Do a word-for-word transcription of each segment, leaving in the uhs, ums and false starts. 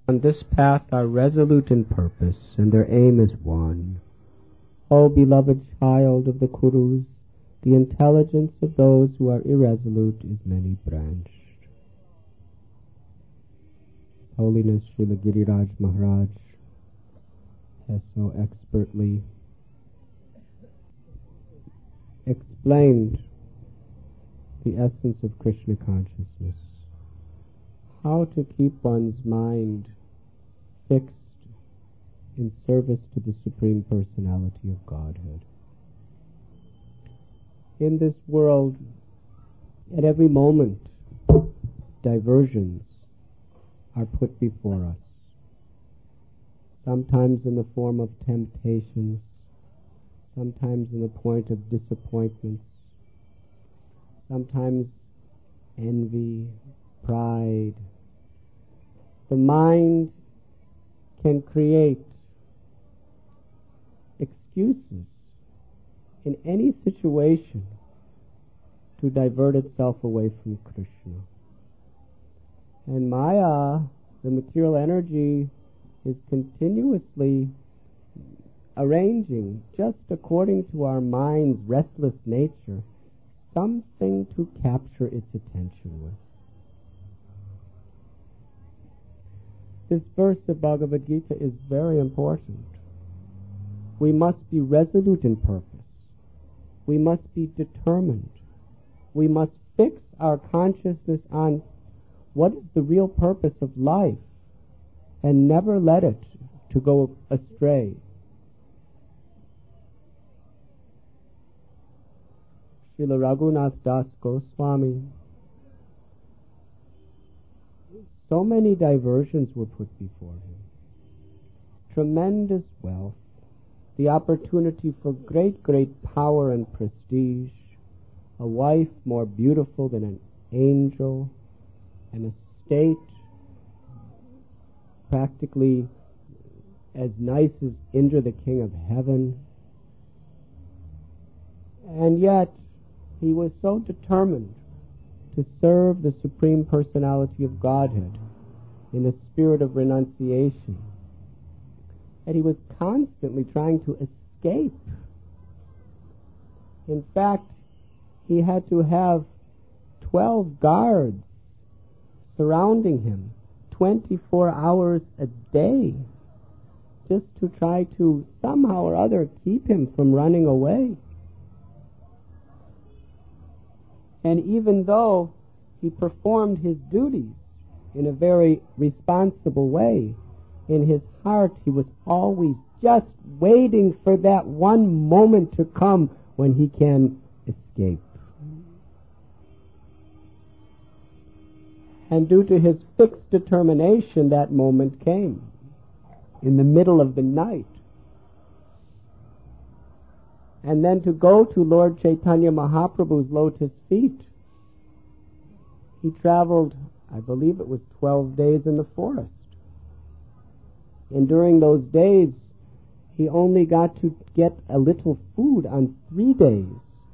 On this path are resolute in purpose, and their aim is one. O beloved child of the Kurus, the intelligence of those who are irresolute is many-branched. Holiness Srila Giriraj Maharaj has so expertly explained the essence of Krishna consciousness. How to keep one's mind fixed in service to the Supreme Personality of Godhead. In this world, at every moment, diversions are put before us, sometimes in the form of temptations, sometimes in the point of disappointments, sometimes envy, pride. The mind can create excuses in any situation to divert itself away from Krishna. And Maya, the material energy, is continuously arranging, just according to our mind's restless nature, something to capture its attention with. This verse of Bhagavad Gita is very important. We must be resolute in purpose. We must be determined. We must fix our consciousness on what is the real purpose of life and never let it to go astray. Srila Raghunath Das Goswami, so many diversions were put before him. Tremendous wealth, the opportunity for great, great power and prestige, a wife more beautiful than an angel, an estate practically as nice as Indra, the king of heaven. And yet, he was so determined to serve the Supreme Personality of Godhead in a spirit of renunciation that he was constantly trying to escape. In fact, he had to have twelve guards surrounding him twenty-four hours a day just to try to somehow or other keep him from running away. And even though he performed his duties in a very responsible way, in his heart he was always just waiting for that one moment to come when he can escape. And due to his fixed determination, that moment came in the middle of the night. And then to go to Lord Chaitanya Mahaprabhu's lotus feet, he traveled, I believe it was twelve days in the forest. And during those days, he only got to get a little food on three days.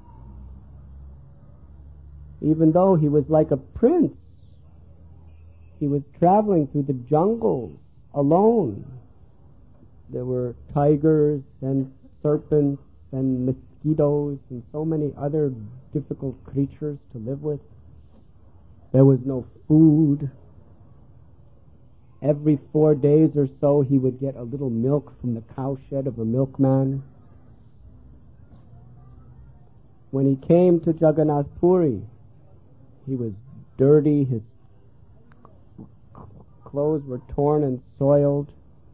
Even though he was like a prince, he was traveling through the jungles alone. There were tigers and serpents and mosquitoes and so many other difficult creatures to live with. There was no food. Every four days or so he would get a little milk from the cowshed of a milkman. When he came to Jagannath Puri, he was dirty, his clothes were torn and soiled.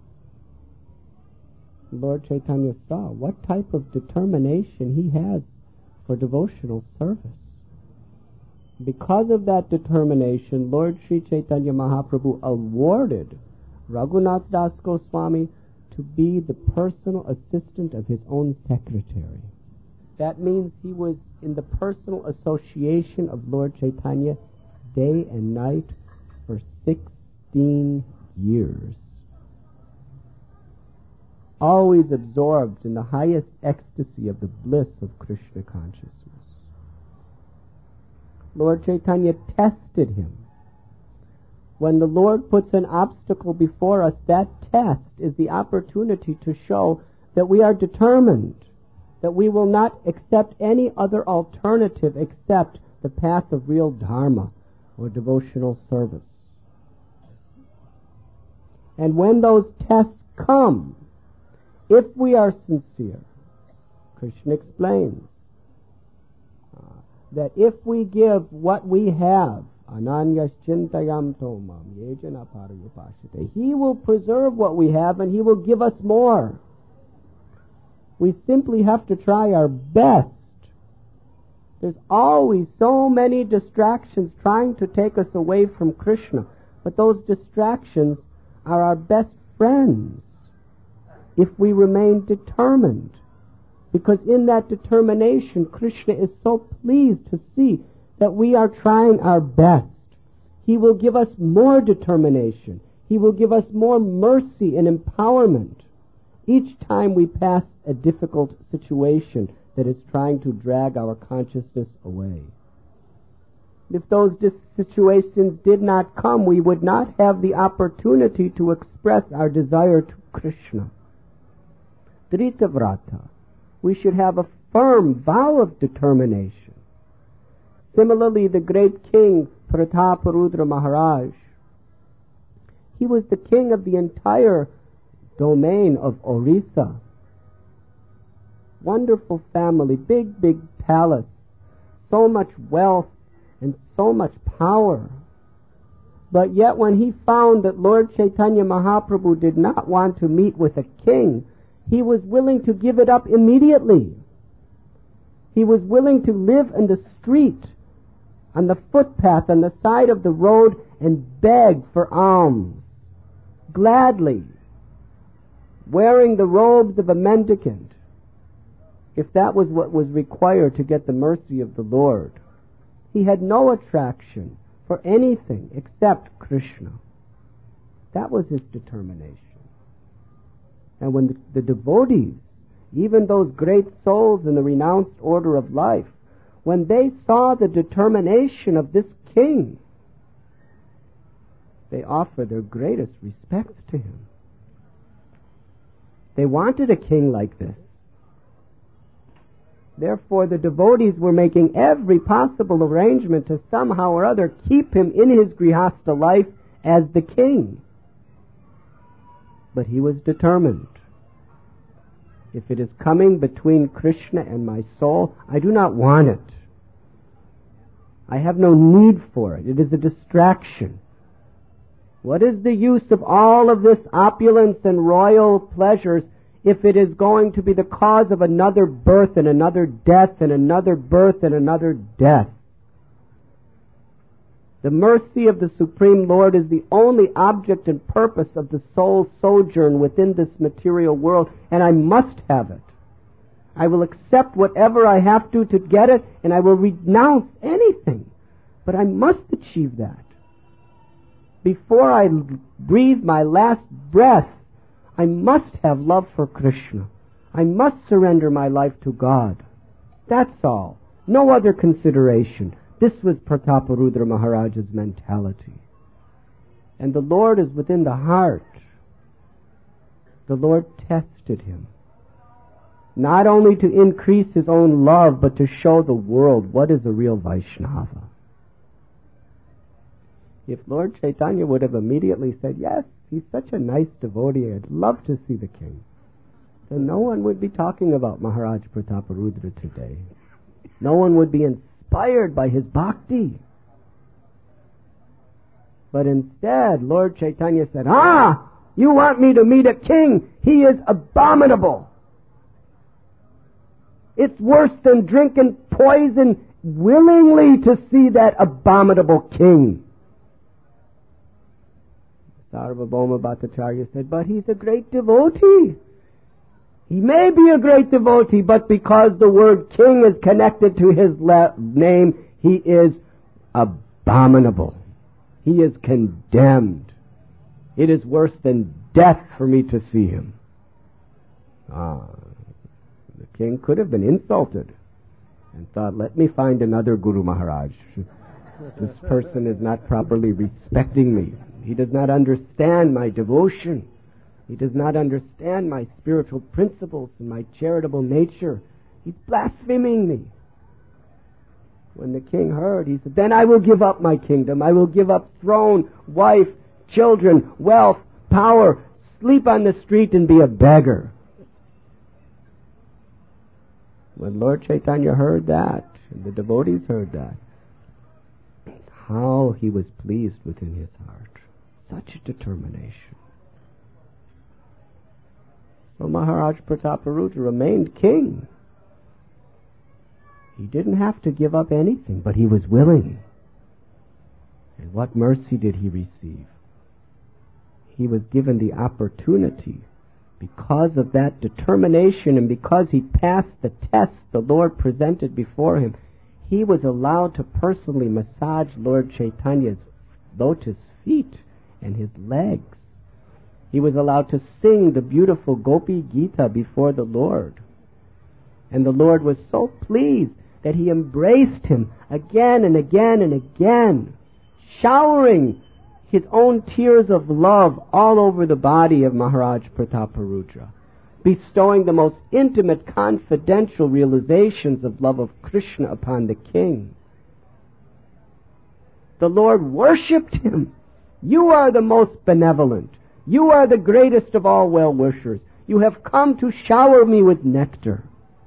Lord Chaitanya saw what type of determination he has for devotional service. Because of that determination, Lord Sri Chaitanya Mahaprabhu awarded Raghunath Das Goswami to be the personal assistant of his own secretary. That means he was in the personal association of Lord Chaitanya day and night for sixteen years. Always absorbed in the highest ecstasy of the bliss of Krishna consciousness. Lord Chaitanya tested him When the Lord puts an obstacle before us, that test is the opportunity to show that we are determined, that we will not accept any other alternative except the path of real dharma or devotional service. And when those tests come, if we are sincere, Krishna explains uh, that if we give what we have, Ananyas chintayam tomam yejana parayupashite, He will preserve what we have and He will give us more. We simply have to try our best. There's always so many distractions trying to take us away from Krishna, but those distractions are our best friends if we remain determined. Because in that determination, Krishna is so pleased to see that we are trying our best. He will give us more determination. He will give us more mercy and empowerment each time we pass a difficult situation that is trying to drag our consciousness away. If those dis- situations did not come, we would not have the opportunity to express our desire to Krishna. Dritavrata. We should have a firm vow of determination. Similarly, the great king Prataparudra Maharaj, he was the king of the entire domain of Orissa. Wonderful family, big, big palace, so much wealth and so much power. But yet when he found that Lord Chaitanya Mahaprabhu did not want to meet with a king, he was willing to give it up immediately. He was willing to live in the street, on the footpath, on the side of the road, and beg for alms, gladly, wearing the robes of a mendicant, if that was what was required to get the mercy of the Lord. He had no attraction for anything except Krishna. That was his determination. And when the, the devotees, even those great souls in the renounced order of life, when they saw the determination of this king, they offered their greatest respects to him. They wanted a king like this. Therefore, the devotees were making every possible arrangement to somehow or other keep him in his grihastha life as the king. But he was determined. If it is coming between Krishna and my soul, I do not want it. I have no need for it. It is a distraction. What is the use of all of this opulence and royal pleasures if it is going to be the cause of another birth and another death and another birth and another death? The mercy of the Supreme Lord is the only object and purpose of the soul's sojourn within this material world, and I must have it. I will accept whatever I have to to get it, and I will renounce anything. But I must achieve that. Before I breathe my last breath, I must have love for Krishna. I must surrender my life to God. That's all. No other consideration. This was Prataparudra Maharaj's mentality. And the Lord is within the heart. The Lord tested him, not only to increase his own love, but to show the world what is a real Vaishnava. If Lord Chaitanya would have immediately said, yes, he's such a nice devotee, I'd love to see the king, then no one would be talking about Maharaj Prataparudra today. No one would be inspired by his bhakti. But instead, Lord Chaitanya said, ah, you want me to meet a king? He is abominable. It's worse than drinking poison willingly to see that abominable king. Sarvabhauma Bhattacharya said, but he's a great devotee. He may be a great devotee, but because the word king is connected to his la- name, he is abominable. He is condemned. It is worse than death for me to see him. Ah, the king could have been insulted and thought, let me find another Guru Maharaj. This person is not properly respecting me. He does not understand my devotion. He does not understand my spiritual principles and my charitable nature. He's blaspheming me. When the king heard, he said, then I will give up my kingdom. I will give up throne, wife, children, wealth, power, sleep on the street and be a beggar. When Lord Chaitanya heard that, and the devotees heard that, how he was pleased within his heart. Such determination. So Maharaj Prataparudra remained king. He didn't have to give up anything, but he was willing. And what mercy did he receive? He was given the opportunity. Because of that determination and because he passed the test the Lord presented before him, he was allowed to personally massage Lord Chaitanya's lotus feet and his legs. He was allowed to sing the beautiful Gopi Gita before the Lord. And the Lord was so pleased that he embraced him again and again and again, showering his own tears of love all over the body of Maharaj Prataparudra, bestowing the most intimate, confidential realizations of love of Krishna upon the king. The Lord worshipped him. You are the most benevolent. You are the greatest of all well-wishers. You have come to shower me with nectar.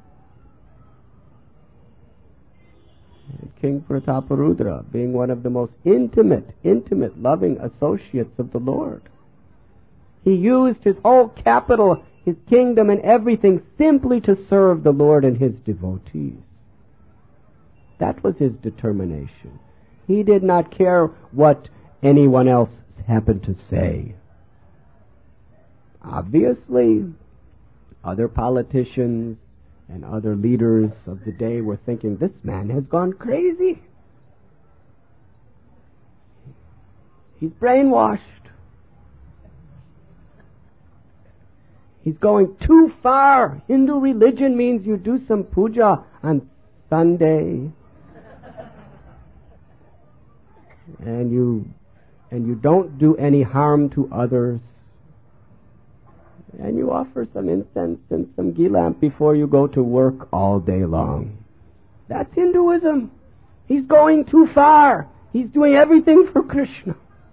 And King Prataparudra, being one of the most intimate, intimate, loving associates of the Lord, he used his whole capital, his kingdom and everything simply to serve the Lord and his devotees. That was his determination. He did not care what anyone else happened to say. Obviously, other politicians and other leaders of the day were thinking, this man has gone crazy. He's brainwashed. He's going too far. Hindu religion means you do some puja on Sunday. And you and you don't do any harm to others. And you offer some incense and some ghee lamp before you go to work all day long. That's Hinduism. He's going too far. He's doing everything for Krishna.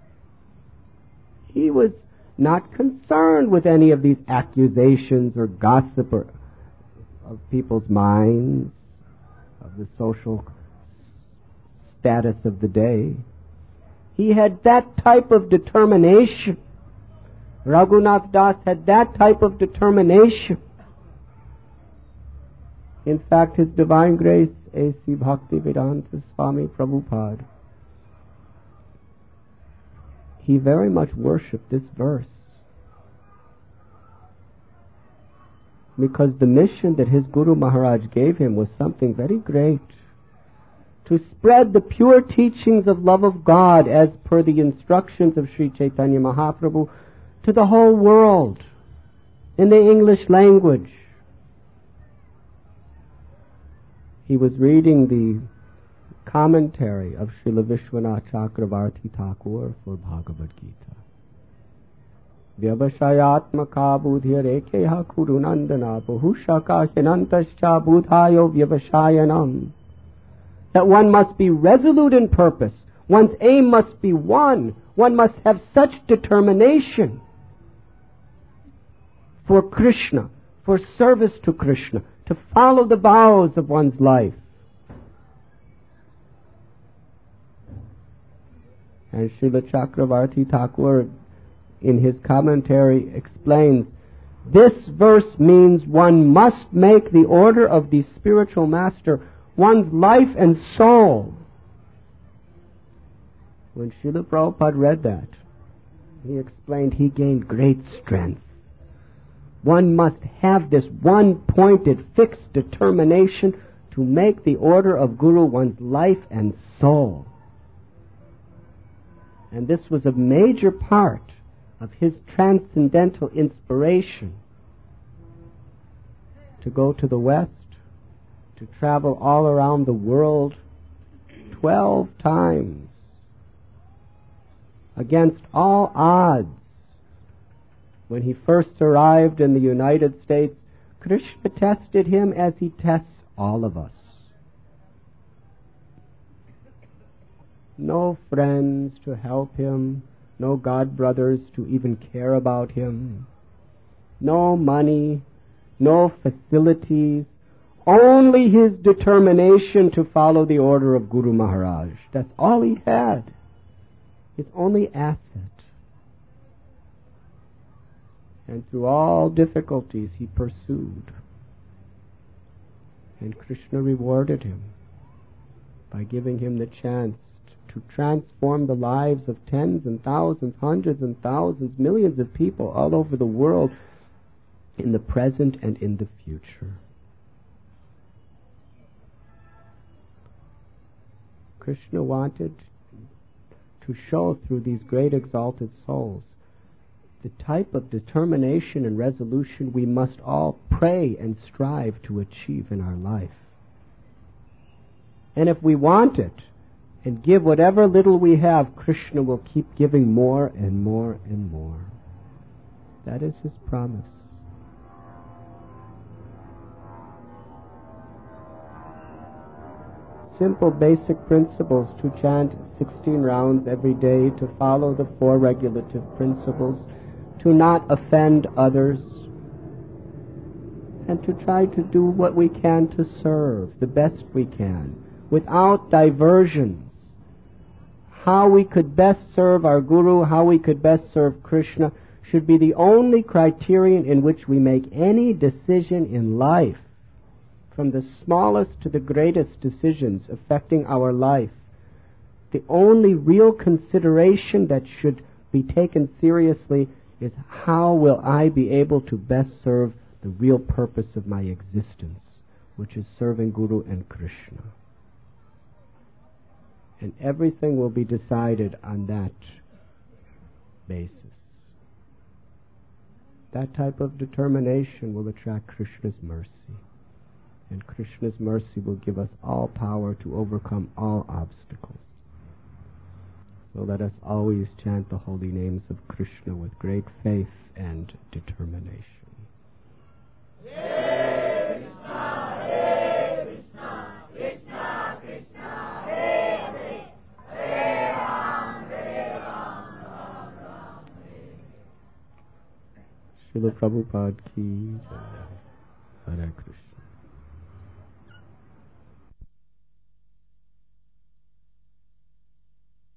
He was not concerned with any of these accusations or gossip or of people's minds, of the social status of the day. He had that type of determination. Raghunath Das had that type of determination. In fact, His Divine Grace, A C Bhaktivedanta Swami Prabhupada, he very much worshipped this verse. Because the mission that his Guru Maharaj gave him was something very great. To spread the pure teachings of love of God as per the instructions of Sri Chaitanya Mahaprabhu to the whole world in the English language. He was reading the commentary of Srila Vishwanath Chakravarti Thakur for Bhagavad Gita. Vyavashayatmaka budhyarekeha kurunandana bahushaka hinantascha budhayo vyavashayanam. That one must be resolute in purpose. One's aim must be one. One must have such determination for Krishna, for service to Krishna, to follow the vows of one's life. And Srila Chakravarti Thakur, in his commentary, explains, this verse means one must make the order of the spiritual master one's life and soul. When Srila Prabhupada read that, he explained he gained great strength. One must have this one-pointed, fixed determination to make the order of Guru one's life and soul. And this was a major part of his transcendental inspiration to go to the West, to travel all around the world twelve times. A against all odds. When he first arrived in the United States, Krishna tested him as he tests all of us. No friends to help him, no god brothers to even care about him, no money, no facilities, only his determination to follow the order of Guru Maharaj. That's all he had, his only asset. And through all difficulties he pursued. And Krishna rewarded him by giving him the chance to transform the lives of tens and thousands, hundreds and thousands, millions of people all over the world in the present and in the future. Krishna wanted to show through these great exalted souls the type of determination and resolution we must all pray and strive to achieve in our life. And if we want it and give whatever little we have, Krishna will keep giving more and more and more. That is his promise. Simple basic principles: to chant sixteen rounds every day, to follow the four regulative principles, to not offend others, and to try to do what we can to serve the best we can, without diversions. How we could best serve our Guru, how we could best serve Krishna, should be the only criterion in which we make any decision in life, from the smallest to the greatest decisions affecting our life. The only real consideration that should be taken seriously is, how will I be able to best serve the real purpose of my existence, which is serving Guru and Krishna. And everything will be decided on that basis. That type of determination will attract Krishna's mercy. And Krishna's mercy will give us all power to overcome all obstacles. So let us always chant the holy names of Krishna with great faith and determination. Hare Krishna, Hare Krishna, Krishna Krishna, Hare Hare, Hare Ram, Hare Ram, Ram Ram, Hare. Srila Prabhupada ki jai. Hare Krishna.